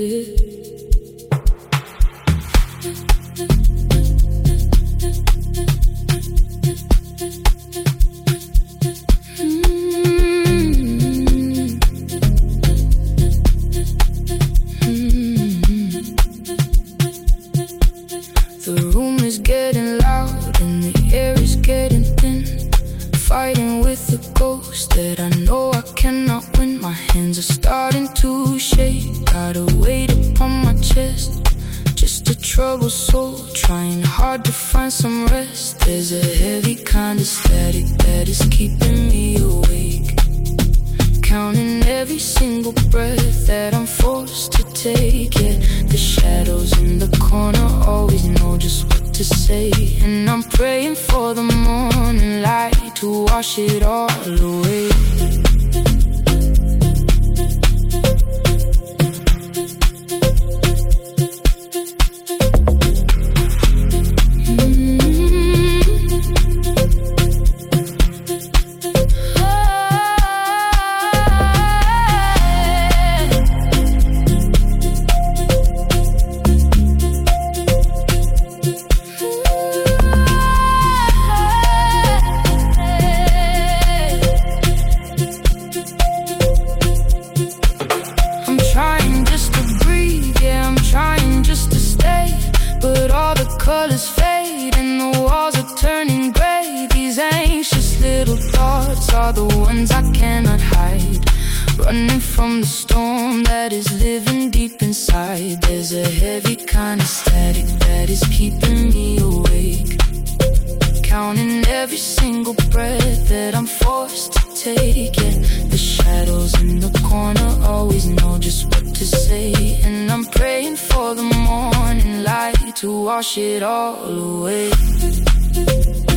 The room is getting loud and the air is getting thin, fighting with a ghost that I know I cannot win. My hands are starting to shake, got a weight upon my chest, just a troubled soul trying hard to find some rest. There's a heavy kind of static that is keeping me awake, counting every single breath that I'm forced to take. Yeah, the shadows in the corner always know just what to say, and I'm praying for the morning light to wash it all away. Colors fade and the walls are turning gray. These anxious little thoughts are the ones I cannot hide, running from the storm that is living deep inside. There's a heavy kind of static that is keeping me awake, counting every single breath that I'm forced to take. Yeah, the shadows in the corner always know just what to say, and I'm praying for the morning light to wash it all away.